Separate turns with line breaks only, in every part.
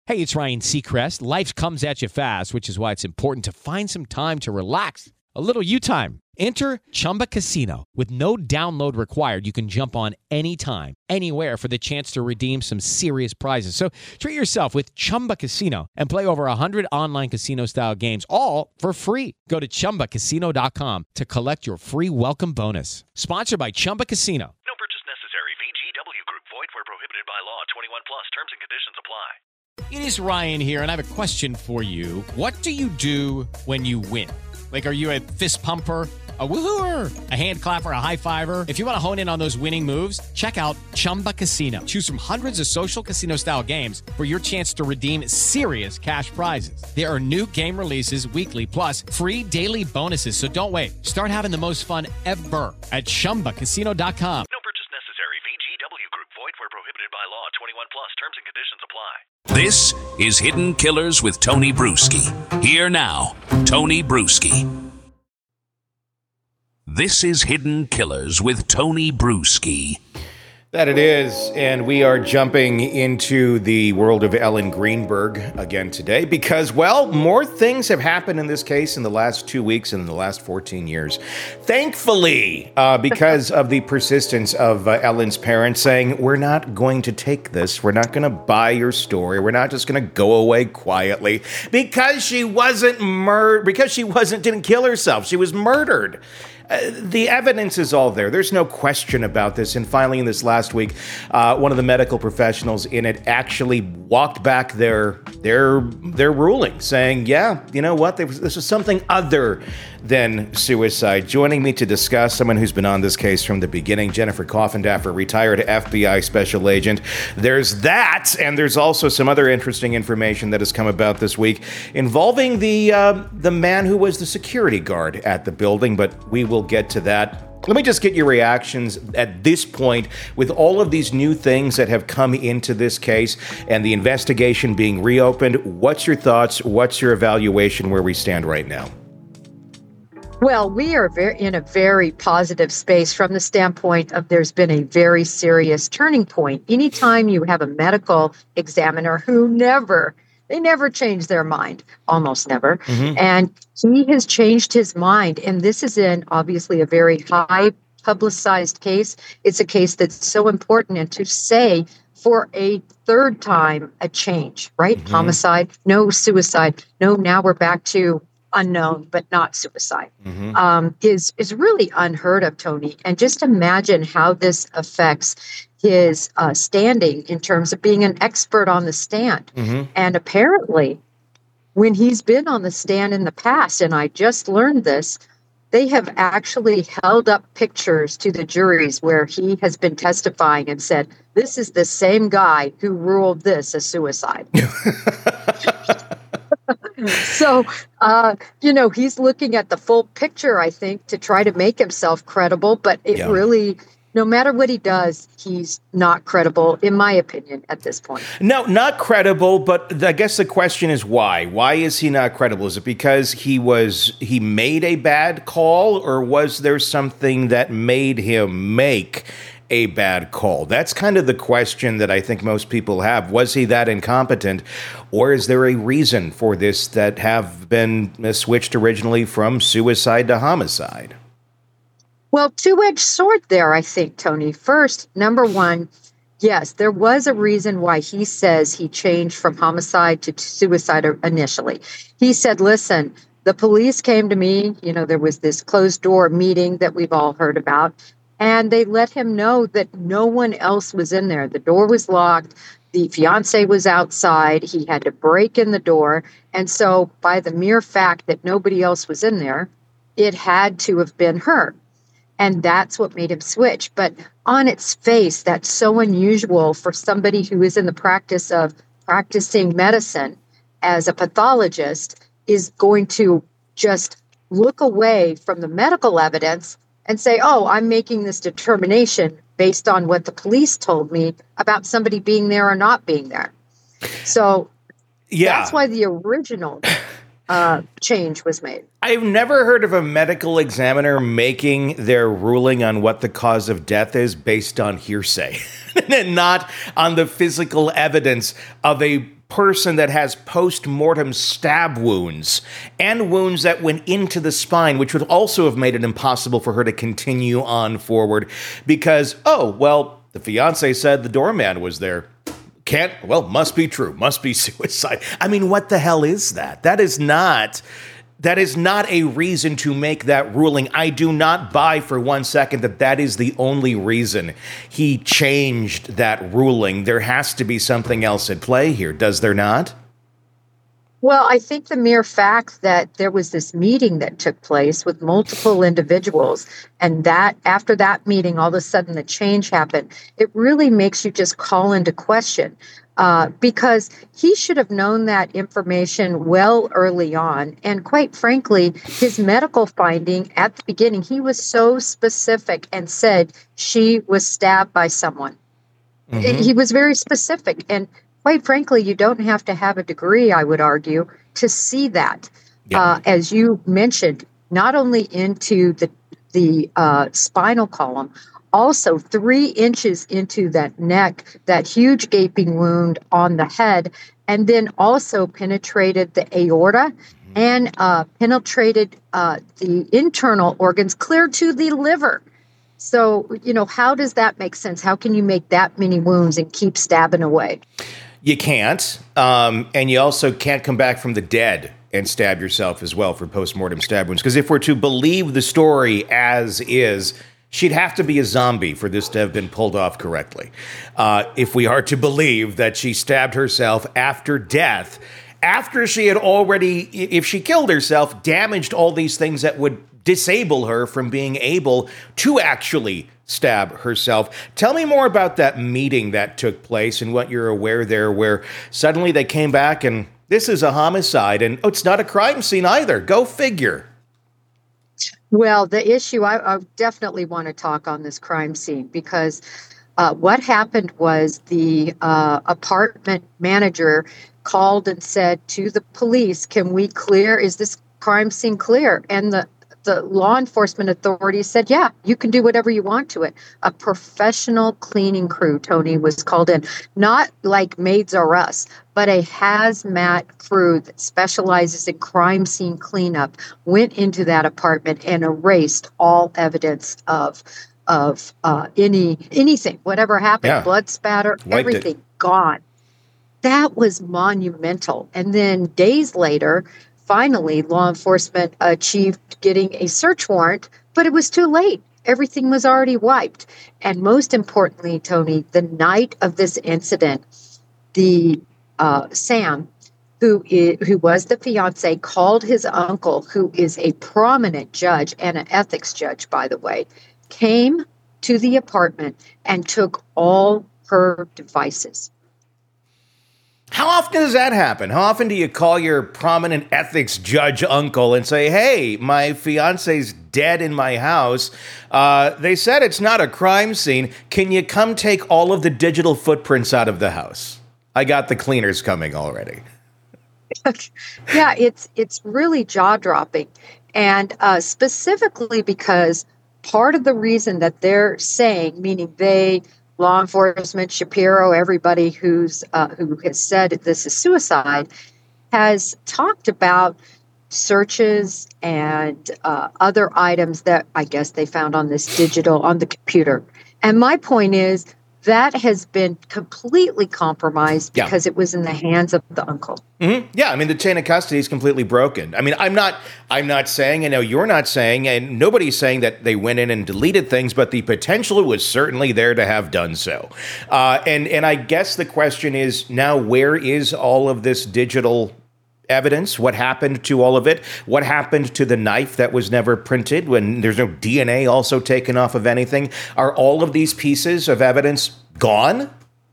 Hey, it's Ryan Seacrest. Life comes at you fast, which is why it's important to find some time to relax. A little you time. Enter Chumba Casino. With no download required, you can jump on anytime, anywhere for the chance to redeem some serious prizes. So treat yourself with Chumba Casino and play over 100 online casino-style games, all for free. Go to ChumbaCasino.com to collect your free welcome bonus. Sponsored by Chumba Casino.
No purchase necessary. VGW Group. Void where prohibited by law. 21 plus. Terms and conditions apply.
It is Ryan here, and I have a question for you. What do you do when you win? Like, are you a fist pumper, a woohooer, a hand clapper, a high fiver? If you want to hone in on those winning moves, check out Chumba Casino. Choose from hundreds of social casino-style games for your chance to redeem serious cash prizes. There are new game releases weekly, plus free daily bonuses. So don't wait. Start having the most fun ever at ChumbaCasino.com.
No purchase necessary. VGW Group. Void where prohibited by law. 21 plus. Terms and conditions apply.
This is Hidden Killers with Tony Bruschi. Here now, Tony Bruschi. This is Hidden Killers with Tony Bruschi.
That it is, and we are jumping into the world of Ellen Greenberg again today because, well, more things have happened in this case in the last 2 weeks and in the last 14 years. Thankfully, because of the persistence of Ellen's parents saying, we're not going to take this, we're not going to buy your story, we're not just going to go away quietly because she wasn't didn't kill herself, she was murdered. The evidence is all there. There's no question about this. And finally, in this last week, one of the medical professionals in it actually walked back their ruling, saying, yeah, you know what? This was something other than suicide. Joining me to discuss, someone who's been on this case from the beginning, Jennifer Coffindaffer, retired FBI special agent. There's that, and there's also some other interesting information that has come about this week involving the man who was the security guard at the building, but we will get to that. Let me just get your reactions at this point with all of these new things that have come into this case and the investigation being reopened. What's your thoughts? What's your evaluation where we stand right now?
Well, we are in a very positive space from the standpoint of there's been a very serious turning point. Anytime you have a medical examiner who never change their mind, almost never. Mm-hmm. And he has changed his mind. And this is obviously a very high publicized case. It's a case that's so important. And to say for a third time a change, right? Mm-hmm. Homicide, no suicide. No, now we're back to unknown, but not suicide, mm-hmm. Is really unheard of, Tony. And just imagine how this affects his standing in terms of being an expert on the stand. Mm-hmm. And apparently, when he's been on the stand in the past, and I just learned this, they have actually held up pictures to the juries where he has been testifying and said, this is the same guy who ruled this a suicide. So, he's looking at the full picture, I think, to try to make himself credible. But really, no matter what he does, he's not credible, in my opinion, at this point.
No, not credible. But I guess the question is why? Why is he not credible? Is it because he made a bad call, or was there something that made him make a bad call? That's kind of the question that I think most people have. Was he that incompetent, or is there a reason for this that have been switched originally from suicide to homicide?
Well, two-edged sword there, I think, Tony. First, number one, yes, there was a reason why he says he changed from homicide to suicide initially. He said, listen, the police came to me, there was this closed door meeting that we've all heard about, and they let him know that no one else was in there. The door was locked. The fiance was outside. He had to break in the door. And so by the mere fact that nobody else was in there, it had to have been her. And that's what made him switch. But on its face, that's so unusual for somebody who is in the practice of practicing medicine as a pathologist, is going to just look away from the medical evidence and say, oh, I'm making this determination based on what the police told me about somebody being there or not being there. So that's why the original change was made.
I've never heard of a medical examiner making their ruling on what the cause of death is based on hearsay and not on the physical evidence of a person that has post-mortem stab wounds and wounds that went into the spine, which would also have made it impossible for her to continue on forward because, oh, well, the fiance said the doorman was there. Must be true. Must be suicide. I mean, what the hell is that? That is not a reason to make that ruling. I do not buy for 1 second that is the only reason he changed that ruling. There has to be something else at play here, does there not?
Well, I think the mere fact that there was this meeting that took place with multiple individuals, and that after that meeting, all of a sudden the change happened, it really makes you just call into question. Because he should have known that information well early on. And quite frankly, his medical finding at the beginning, he was so specific and said she was stabbed by someone. Mm-hmm. He was very specific. And quite frankly, you don't have to have a degree, I would argue, to see that. Yeah. As you mentioned, not only into the spinal column, also 3 inches into that neck, that huge gaping wound on the head, and then also penetrated the aorta and penetrated the internal organs clear to the liver. So, how does that make sense? How can you make that many wounds and keep stabbing away?
You can't. And you also can't come back from the dead and stab yourself as well for postmortem stab wounds. Because if we're to believe the story as is, she'd have to be a zombie for this to have been pulled off correctly. If we are to believe that she stabbed herself after death, after she had already, if she killed herself, damaged all these things that would disable her from being able to actually stab herself. Tell me more about that meeting that took place and what you're aware there, where suddenly they came back and this is a homicide and it's not a crime scene either. Go figure.
Well, the issue, I definitely want to talk on this crime scene because what happened was the apartment manager called and said to the police, is this crime scene clear? And the law enforcement authorities said, yeah, you can do whatever you want to it. A professional cleaning crew, Tony, was called in. Not like Maids R Us, but a hazmat crew that specializes in crime scene cleanup went into that apartment and erased all evidence of anything, whatever happened, blood spatter, everything gone. That was monumental. And then days later, finally, law enforcement achieved getting a search warrant, but it was too late. Everything was already wiped. And most importantly, Tony, the night of this incident, the Sam, who was the fiance, called his uncle, who is a prominent judge and an ethics judge, by the way, came to the apartment and took all her devices.
How often does that happen? How often do you call your prominent ethics judge uncle and say, hey, my fiance's dead in my house. They said it's not a crime scene. Can you come take all of the digital footprints out of the house? I got the cleaners coming already.
Yeah, it's really jaw-dropping. And specifically because part of the reason that they're saying, meaning they, law enforcement, Shapiro, everybody who has said this is suicide, has talked about searches and other items that I guess they found on the computer. And my point is that has been completely compromised because it was in the hands of the uncle.
Mm-hmm. Yeah, I mean, the chain of custody is completely broken. I mean, I'm not saying, I know you're not saying, and nobody's saying that they went in and deleted things, but the potential was certainly there to have done so. And I guess the question is now, where is all of this digital evidence? What happened to all of it? What happened to the knife that was never printed when there's no DNA also taken off of anything? Are all of these pieces of evidence gone?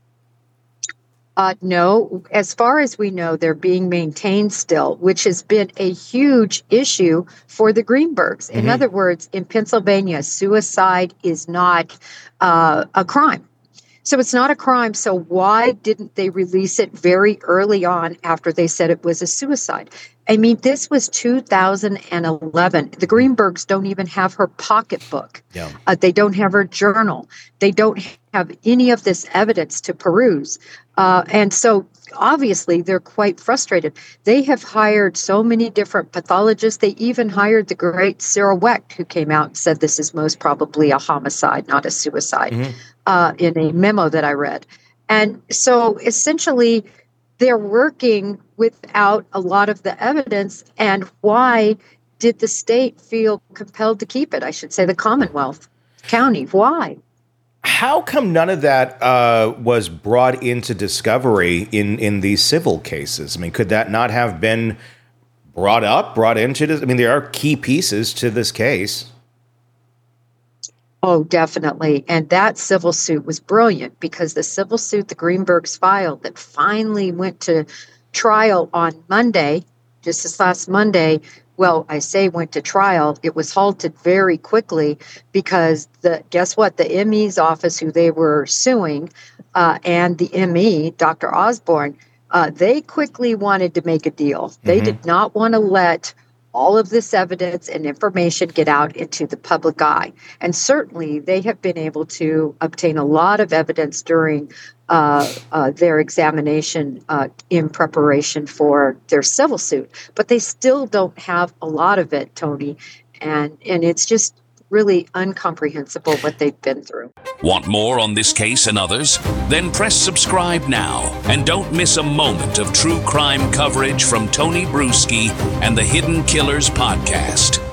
No. As far as we know, they're being maintained still, which has been a huge issue for the Greenbergs. In other words, in Pennsylvania, suicide is not a crime. So it's not a crime. So why didn't they release it very early on after they said it was a suicide? I mean, this was 2011. The Greenbergs don't even have her pocketbook.
Yeah.
They don't have her journal. They don't have any of this evidence to peruse. And so obviously they're quite frustrated. They have hired so many different pathologists. They even hired the great Cyril Wecht, who came out and said this is most probably a homicide, not a suicide, in a memo that I read. And so essentially they're working without a lot of the evidence. And why did the state feel compelled to keep it? I should say the Commonwealth County. Why?
How come none of that was brought into discovery in these civil cases? I mean, could that not have been brought into this? I mean, there are key pieces to this case.
Oh, definitely. And that civil suit was brilliant because the civil suit the Greenbergs filed that finally went to trial on Monday, just this last Monday, well, I say went to trial, it was halted very quickly because guess what? The ME's office, who they were suing, and the ME, Dr. Osborne, they quickly wanted to make a deal. They did not want to let all of this evidence and information get out into the public eye. And certainly they have been able to obtain a lot of evidence during their examination in preparation for their civil suit. But they still don't have a lot of it, Tony. And it's just really incomprehensible what they've been through.
Want more on this case and others? Then press subscribe now and don't miss a moment of true crime coverage from Tony Bruschi and the Hidden Killers podcast.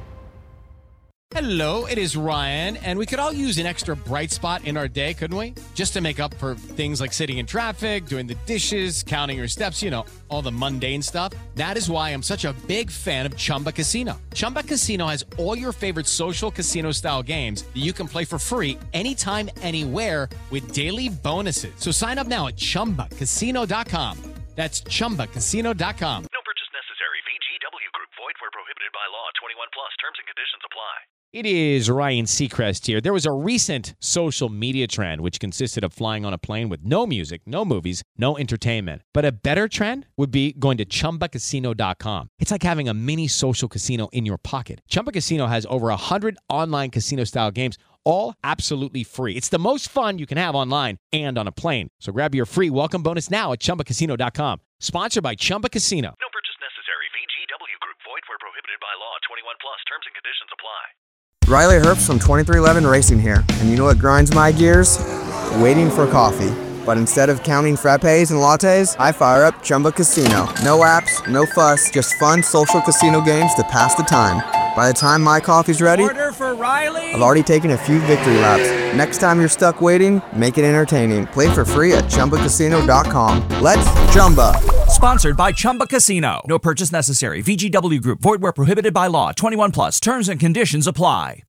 Hello, it is Ryan, and we could all use an extra bright spot in our day, couldn't we? Just to make up for things like sitting in traffic, doing the dishes, counting your steps, all the mundane stuff. That is why I'm such a big fan of Chumba Casino. Chumba Casino has all your favorite social casino-style games that you can play for free anytime, anywhere with daily bonuses. So sign up now at ChumbaCasino.com. That's ChumbaCasino.com.
No purchase necessary. VGW Group. Void where prohibited by law. 21 plus. Terms and conditions apply.
It is Ryan Seacrest here. There was a recent social media trend which consisted of flying on a plane with no music, no movies, no entertainment. But a better trend would be going to ChumbaCasino.com. It's like having a mini social casino in your pocket. Chumba Casino has over 100 online casino-style games, all absolutely free. It's the most fun you can have online and on a plane. So grab your free welcome bonus now at ChumbaCasino.com. Sponsored by Chumba Casino.
No purchase necessary. VGW Group. Void where prohibited by law. 21 plus. Terms and conditions apply.
Riley Herbst from 2311 Racing here, and you know what grinds my gears? Waiting for coffee. But instead of counting frappes and lattes, I fire up Chumba Casino. No apps, no fuss, just fun social casino games to pass the time. By the time my coffee's ready,
order for Riley.
I've already taken a few victory laps. Next time you're stuck waiting, make it entertaining. Play for free at ChumbaCasino.com. Let's Chumba.
Sponsored by Chumba Casino. No purchase necessary. VGW Group. Void where prohibited by law. 21 plus. Terms and conditions apply.